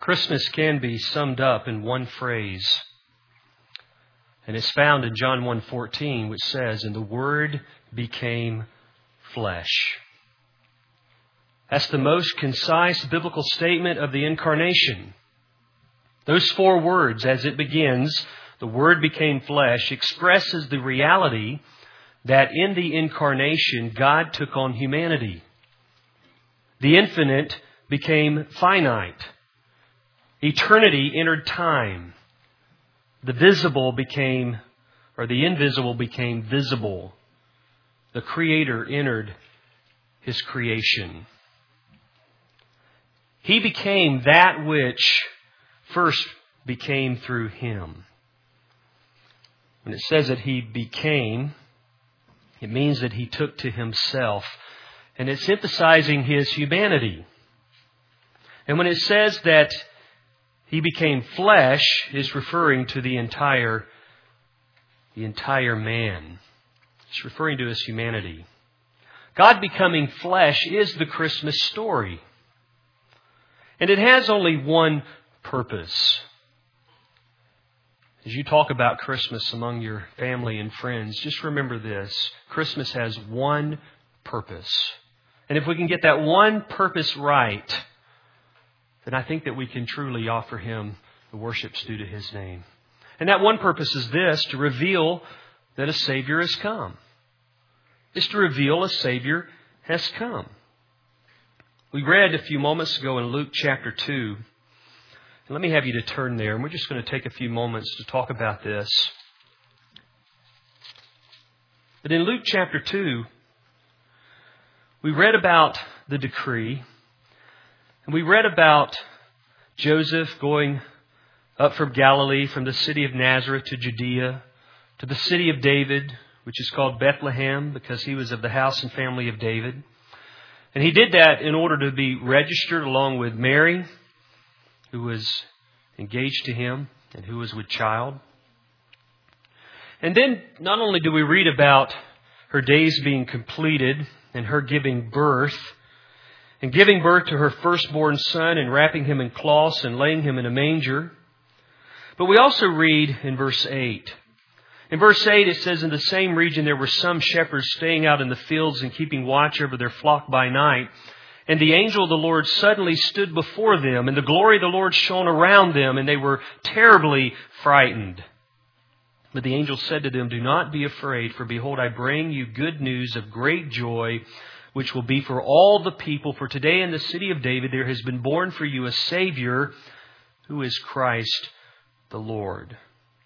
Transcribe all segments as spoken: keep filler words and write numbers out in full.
Christmas can be summed up in one phrase, and it's found in John one fourteen, which says, "And the Word became flesh." That's the most concise biblical statement of the incarnation. Those four words, as it begins, "The Word became flesh," expresses the reality that in the incarnation, God took on humanity. The infinite became finite. Eternity entered time. The visible became, or the invisible became visible. The Creator entered His creation. He became that which first became through Him. When it says that He became, it means that He took to Himself. And it's emphasizing His humanity. And when it says that He became flesh, is referring to the entire, the entire man. It's referring to His humanity. God becoming flesh is the Christmas story. And it has only one purpose. As you talk about Christmas among your family and friends, just remember this. Christmas has one purpose. And if we can get that one purpose right, then I think that we can truly offer Him the worships due to His name. And that one purpose is this, to reveal that a Savior has come. It's to reveal a Savior has come. We read a few moments ago in Luke chapter two. And let me have you to turn there, and we're just going to take a few moments to talk about this. But in Luke chapter two, we read about the decree. And we read about Joseph going up from Galilee, from the city of Nazareth to Judea, to the city of David, which is called Bethlehem, because he was of the house and family of David. And he did that in order to be registered along with Mary, who was engaged to him and who was with child. And then not only do we read about her days being completed and her giving birth, and giving birth to her firstborn son and wrapping him in cloths and laying him in a manger. But we also read in verse eight. In verse eight it says, "In the same region there were some shepherds staying out in the fields and keeping watch over their flock by night. And the angel of the Lord suddenly stood before them, and the glory of the Lord shone around them, and they were terribly frightened. But the angel said to them, 'Do not be afraid, for behold, I bring you good news of great joy, which will be for all the people. For today in the city of David there has been born for you a Savior, who is Christ the Lord.'"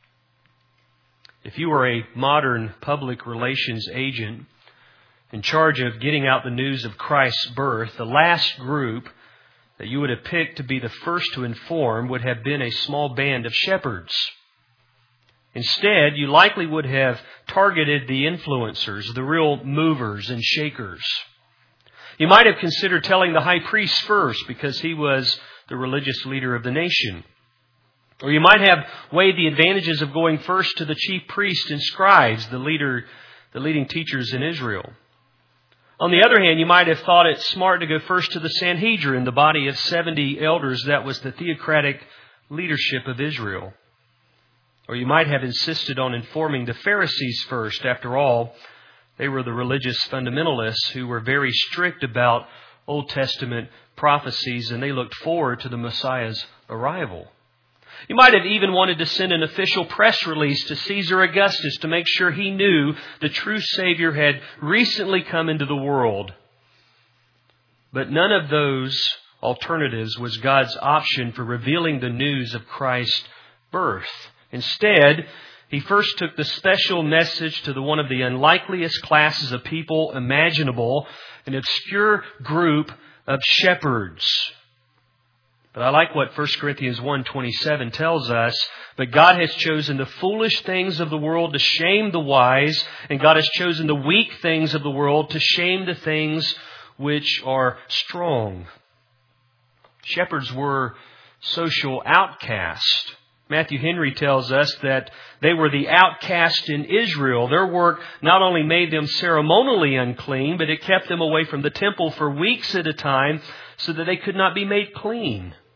If you were a modern public relations agent in charge of getting out the news of Christ's birth, the last group that you would have picked to be the first to inform would have been a small band of shepherds. Instead, you likely would have targeted the influencers, the real movers and shakers. You might have considered telling the high priest first because he was the religious leader of the nation. Or you might have weighed the advantages of going first to the chief priests and scribes, the leader, the leading teachers in Israel. On the other hand, you might have thought it smart to go first to the Sanhedrin, the body of seventy elders that was the theocratic leadership of Israel. Or you might have insisted on informing the Pharisees first. After all, they were the religious fundamentalists who were very strict about Old Testament prophecies, and they looked forward to the Messiah's arrival. You might have even wanted to send an official press release to Caesar Augustus to make sure he knew the true Savior had recently come into the world. But none of those alternatives was God's option for revealing the news of Christ's birth. Instead, He first took the special message to the one of the unlikeliest classes of people imaginable, an obscure group of shepherds. But I like what First Corinthians one twenty-seven tells us. "But God has chosen the foolish things of the world to shame the wise, and God has chosen the weak things of the world to shame the things which are strong." Shepherds were social outcasts. Matthew Henry tells us that they were the outcast in Israel. Their work not only made them ceremonially unclean, but it kept them away from the temple for weeks at a time so that they could not be made clean.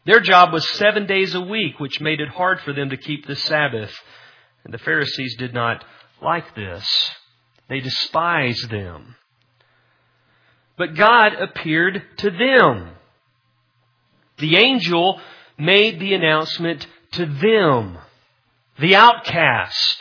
Their job was seven days a week, which made it hard for them to keep the Sabbath. And the Pharisees did not like this. They despised them. But God appeared to them. The angel made the announcement to them, the outcast.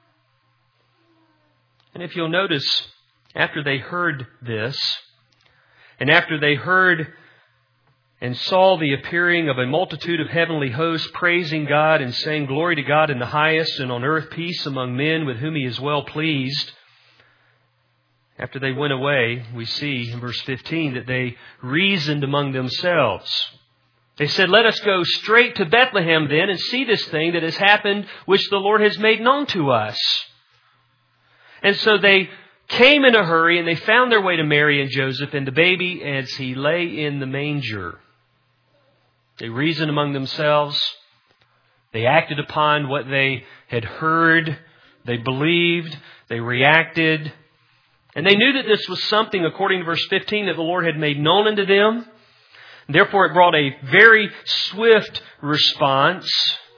And if you'll notice, after they heard this, and after they heard and saw the appearing of a multitude of heavenly hosts praising God and saying, "Glory to God in the highest, and on earth peace among men with whom He is well pleased," after they went away, we see in verse fifteen that they reasoned among themselves. They said, "Let us go straight to Bethlehem then and see this thing that has happened, which the Lord has made known to us." And so they came in a hurry, and they found their way to Mary and Joseph and the baby as he lay in the manger. They reasoned among themselves. They acted upon what they had heard. They believed. They reacted. And they knew that this was something, according to verse fifteen, that the Lord had made known unto them. Therefore, it brought a very swift response.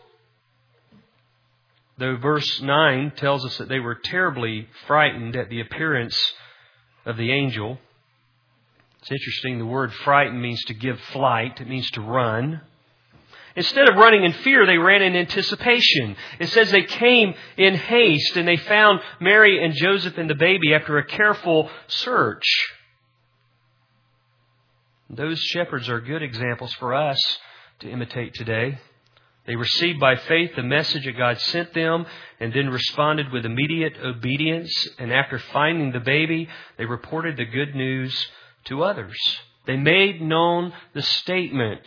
Though verse nine tells us that they were terribly frightened at the appearance of the angel. It's interesting, the word frighten means to give flight. It means to run. Instead of running in fear, they ran in anticipation. It says they came in haste and they found Mary and Joseph and the baby after a careful search. Those shepherds are good examples for us to imitate today. They received by faith the message that God sent them and then responded with immediate obedience. And after finding the baby, they reported the good news to others. They made known the statement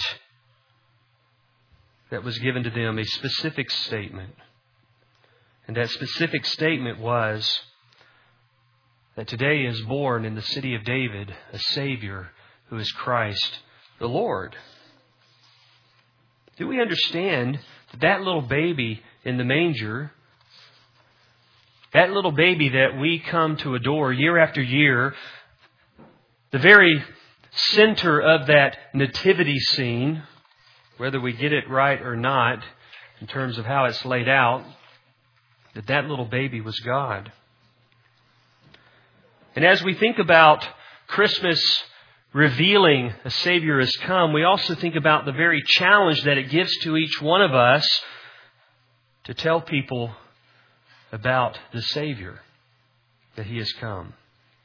that was given to them, a specific statement. And that specific statement was that today is born in the city of David a Savior who is Christ the Lord. Do we understand that that little baby in the manger, that little baby that we come to adore year after year, the very center of that nativity scene, whether we get it right or not in terms of how it's laid out, that that little baby was God. And as we think about Christmas revealing a Savior has come, we also think about the very challenge that it gives to each one of us to tell people about the Savior, that He has come.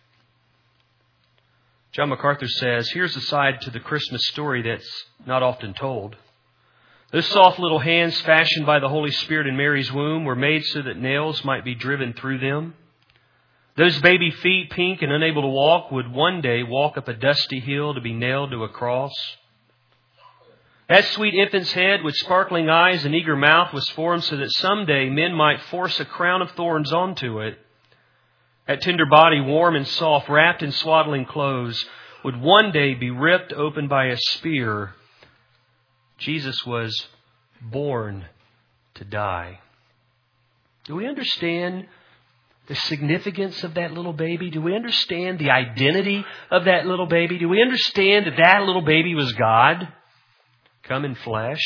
John MacArthur says, here's a side to the Christmas story that's not often told. Those soft little hands fashioned by the Holy Spirit in Mary's womb were made so that nails might be driven through them. Those baby feet, pink and unable to walk, would one day walk up a dusty hill to be nailed to a cross. That sweet infant's head with sparkling eyes and eager mouth was formed so that someday men might force a crown of thorns onto it. That tender body, warm and soft, wrapped in swaddling clothes, would one day be ripped open by a spear. Jesus was born to die. Do we understand the significance of that little baby? Do we understand the identity of that little baby? Do we understand that that little baby was God come in flesh?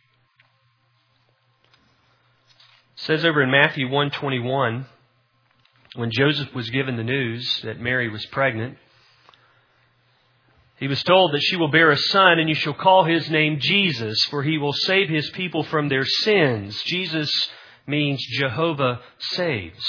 It says over in Matthew one twenty-one, when Joseph was given the news that Mary was pregnant, he was told that she will bear a son, and you shall call his name Jesus, for he will save his people from their sins. Jesus means Jehovah saves.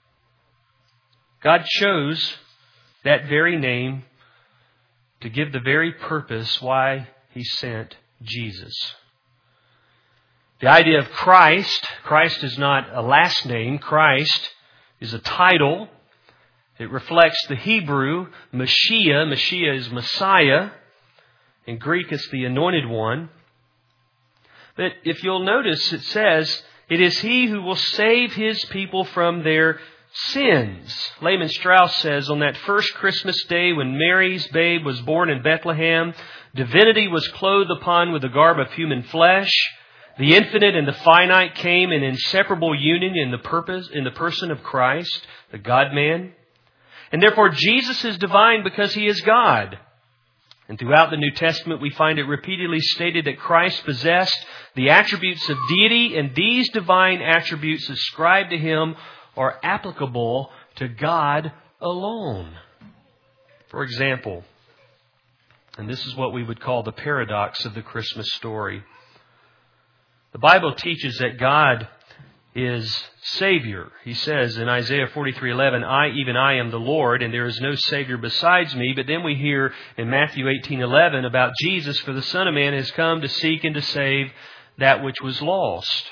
God chose that very name to give the very purpose why He sent Jesus. The idea of Christ, Christ is not a last name. Christ is a title. It reflects the Hebrew, Mashiach. Mashiach is Messiah. In Greek, it's the Anointed One. But if you'll notice, it says, it is He who will save His people from their sins. Lehman Strauss says, on that first Christmas day when Mary's babe was born in Bethlehem, divinity was clothed upon with the garb of human flesh. The infinite and the finite came in inseparable union in the purpose, in the person of Christ, the God-man. And therefore Jesus is divine because He is God. And throughout the New Testament, we find it repeatedly stated that Christ possessed the attributes of deity, and these divine attributes ascribed to Him are applicable to God alone. For example, and this is what we would call the paradox of the Christmas story. The Bible teaches that God is Savior. He says in Isaiah forty-three eleven, I, even I, am the Lord, and there is no Savior besides me. But then we hear in Matthew eighteen eleven about Jesus, for the Son of Man has come to seek and to save that which was lost.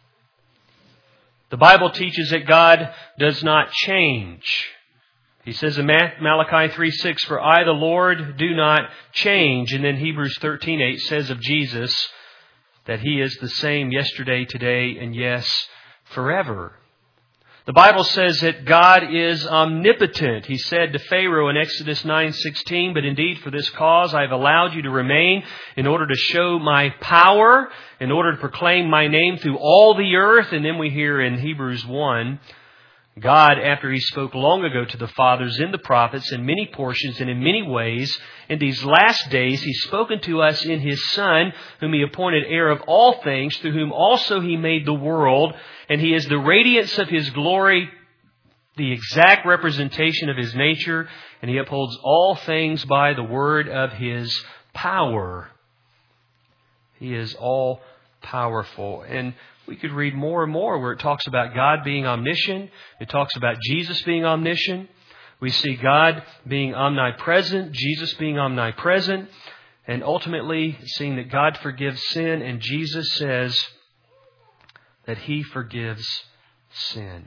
The Bible teaches that God does not change. He says in Malachi three six, for I, the Lord, do not change. And then Hebrews thirteen eight says of Jesus that He is the same yesterday, today, and yes, forever. The Bible says that God is omnipotent. He said to Pharaoh in Exodus nine sixteen, but indeed for this cause I have allowed you to remain, in order to show my power, in order to proclaim my name through all the earth. And then we hear in Hebrews one, God, after He spoke long ago to the fathers in the prophets in many portions and in many ways, in these last days He's spoken to us in His Son, whom He appointed heir of all things, through whom also He made the world. And He is the radiance of His glory, the exact representation of His nature, and He upholds all things by the word of His power. He is all powerful. And we could read more and more where it talks about God being omniscient. It talks about Jesus being omniscient. We see God being omnipresent, Jesus being omnipresent, and ultimately seeing that God forgives sin, and Jesus says that He forgives sin.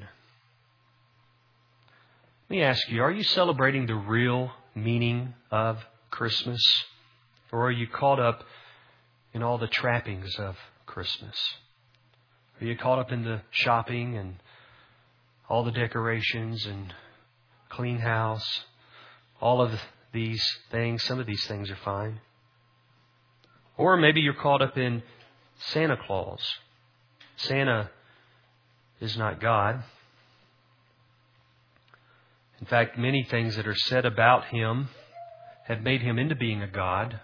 Let me ask you, are you celebrating the real meaning of Christmas? Or are you caught up in all the trappings of Christmas? Are you caught up in the shopping and all the decorations and clean house? All of these things. Some of these things are fine. Or maybe you're caught up in Santa Claus. Santa is not God. In fact, many things that are said about Him have made Him into being a God.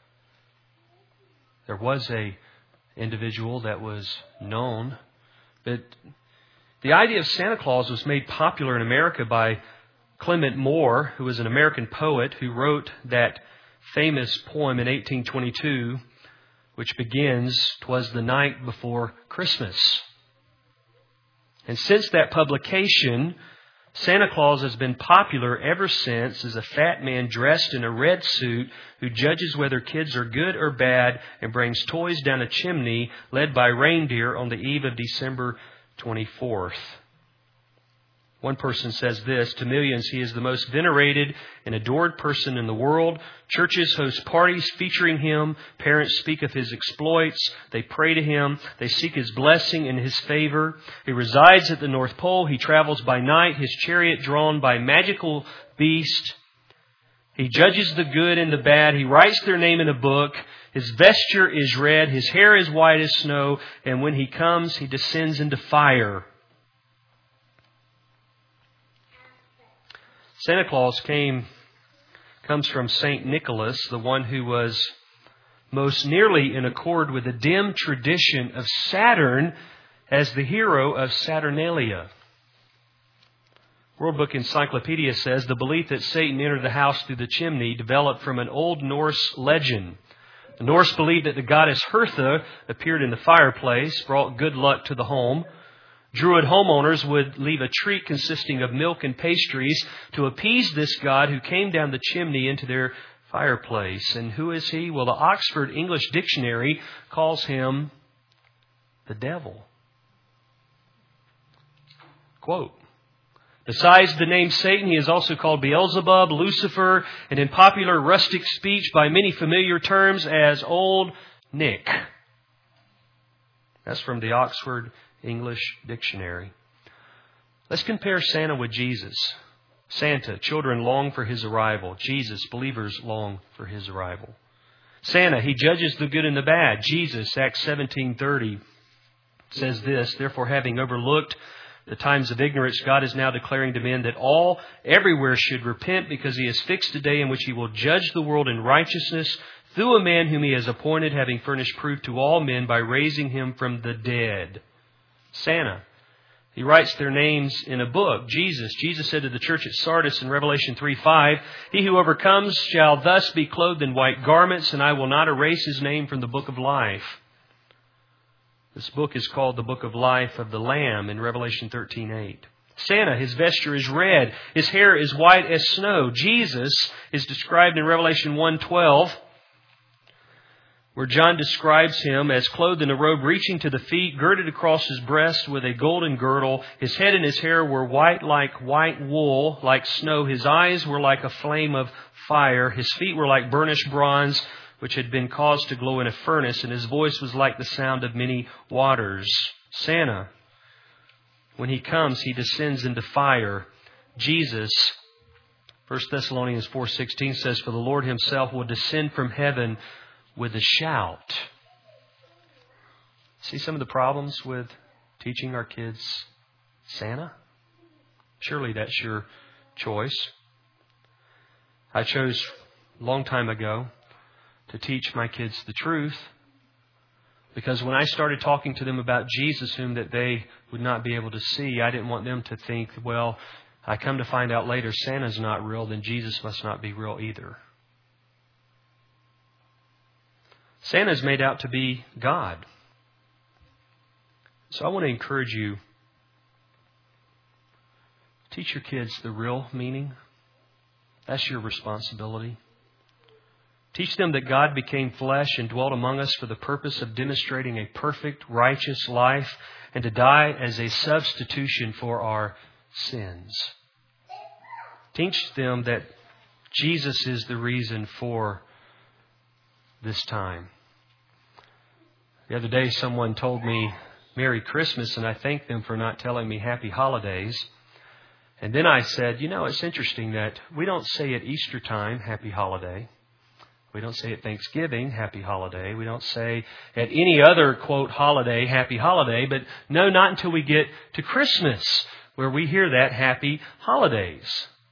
There was a individual that was known. But the idea of Santa Claus was made popular in America by Clement Moore, who was an American poet who wrote that famous poem in eighteen twenty-two, which begins, "'Twas the night before Christmas." And since that publication, Santa Claus has been popular ever since as a fat man dressed in a red suit who judges whether kids are good or bad and brings toys down a chimney led by reindeer on the eve of December twenty-fourth. One person says this, to millions, he is the most venerated and adored person in the world. Churches host parties featuring him. Parents speak of his exploits. They pray to him. They seek his blessing and his favor. He resides at the North Pole. He travels by night, his chariot drawn by magical beast. He judges the good and the bad. He writes their name in a book. His vesture is red. His hair is white as snow. And when he comes, he descends into fire. Santa Claus came, comes from Saint Nicholas, the one who was most nearly in accord with the dim tradition of Saturn as the hero of Saturnalia. World Book Encyclopedia says the belief that Satan entered the house through the chimney developed from an old Norse legend. The Norse believed that the goddess Hertha appeared in the fireplace, brought good luck to the home. Druid homeowners would leave a treat consisting of milk and pastries to appease this god who came down the chimney into their fireplace. And who is he? Well, the Oxford English Dictionary calls him the devil. Quote, besides the name Satan, he is also called Beelzebub, Lucifer, and in popular rustic speech by many familiar terms as Old Nick. That's from the Oxford English Dictionary. Let's compare Santa with Jesus. Santa, children long for his arrival. Jesus, believers long for his arrival. Santa, he judges the good and the bad. Jesus, Acts seventeen thirty, says this, therefore having overlooked the times of ignorance, God is now declaring to men that all everywhere should repent, because He has fixed a day in which He will judge the world in righteousness through a man whom He has appointed, having furnished proof to all men by raising Him from the dead. Santa. He writes their names in a book. Jesus. Jesus said to the church at Sardis in Revelation three five, He who overcomes shall thus be clothed in white garments, and I will not erase his name from the book of life. This book is called the Book of Life of the Lamb in Revelation thirteen eight. Santa, his vesture is red. His hair is white as snow. Jesus is described in Revelation one twelve, where John describes Him as clothed in a robe reaching to the feet, girded across His breast with a golden girdle. His head and His hair were white like white wool, like snow. His eyes were like a flame of fire. His feet were like burnished bronze, which had been caused to glow in a furnace. And His voice was like the sound of many waters. Santa, when He comes, He descends into fire. Jesus, First Thessalonians four sixteen says, For the Lord Himself will descend from heaven with a shout. See some of the problems with teaching our kids Santa? Surely that's your choice. I chose a long time ago to teach my kids the truth, because when I started talking to them about Jesus, whom that they would not be able to see, I didn't want them to think, well, I come to find out later Santa's not real, then Jesus must not be real either. Santa is made out to be God. So I want to encourage you, teach your kids the real meaning. That's your responsibility. Teach them that God became flesh and dwelt among us for the purpose of demonstrating a perfect, righteous life and to die as a substitution for our sins. Teach them that Jesus is the reason for this time. The other day someone told me Merry Christmas, and I thanked them for not telling me Happy Holidays. And then I said, you know, it's interesting that we don't say at Easter time Happy Holiday. We don't say at Thanksgiving Happy Holiday. We don't say at any other, quote, holiday Happy Holiday. But no, not until we get to Christmas, where we hear that Happy Holidays.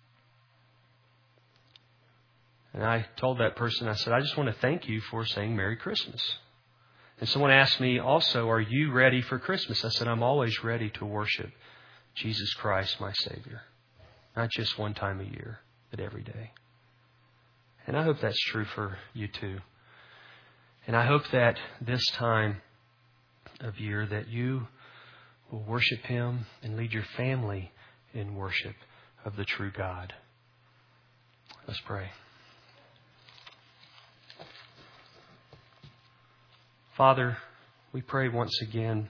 And I told that person, I said, I just want to thank you for saying Merry Christmas. And someone asked me also, are you ready for Christmas? I said, I'm always ready to worship Jesus Christ, my Savior. Not just one time a year, but every day. And I hope that's true for you too. And I hope that this time of year that you will worship Him and lead your family in worship of the true God. Let's pray. Father, we pray once again,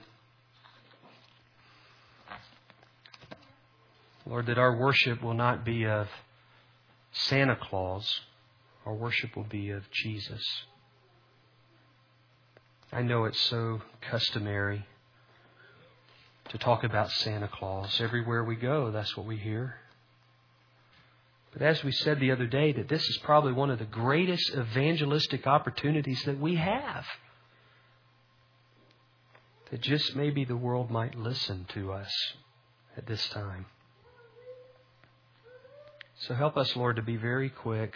Lord, that our worship will not be of Santa Claus. Our worship will be of Jesus. I know it's so customary to talk about Santa Claus. Everywhere we go, that's what we hear. But as we said the other day, that this is probably one of the greatest evangelistic opportunities that we have. That just maybe the world might listen to us at this time. So help us, Lord, to be very quick,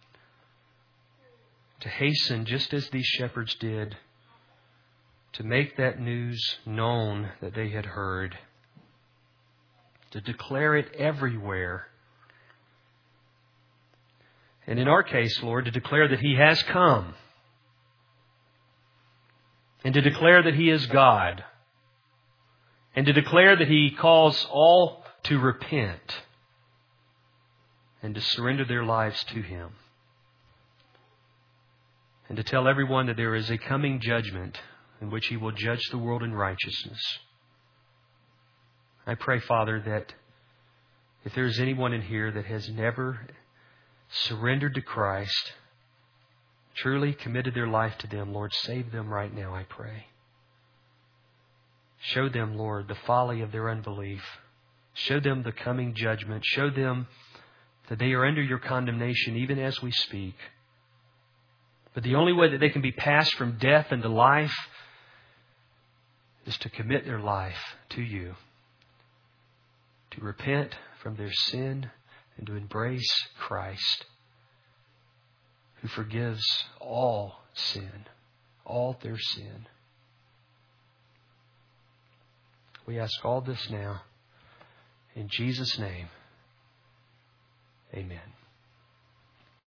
to hasten just as these shepherds did, to make that news known that they had heard, to declare it everywhere. And in our case, Lord, to declare that He has come. And to declare that He is God. And to declare that He calls all to repent. And to surrender their lives to Him. And to tell everyone that there is a coming judgment in which He will judge the world in righteousness. I pray, Father, that if there is anyone in here that has never surrendered to Christ, truly committed their life to them, Lord, save them right now, I pray. Show them, Lord, the folly of their unbelief. Show them the coming judgment. Show them that they are under Your condemnation even as we speak. But the only way that they can be passed from death into life is to commit their life to You. to repent from their sin and to embrace Christ, who forgives all sin, all their sin. We ask all this now in Jesus' name. Amen.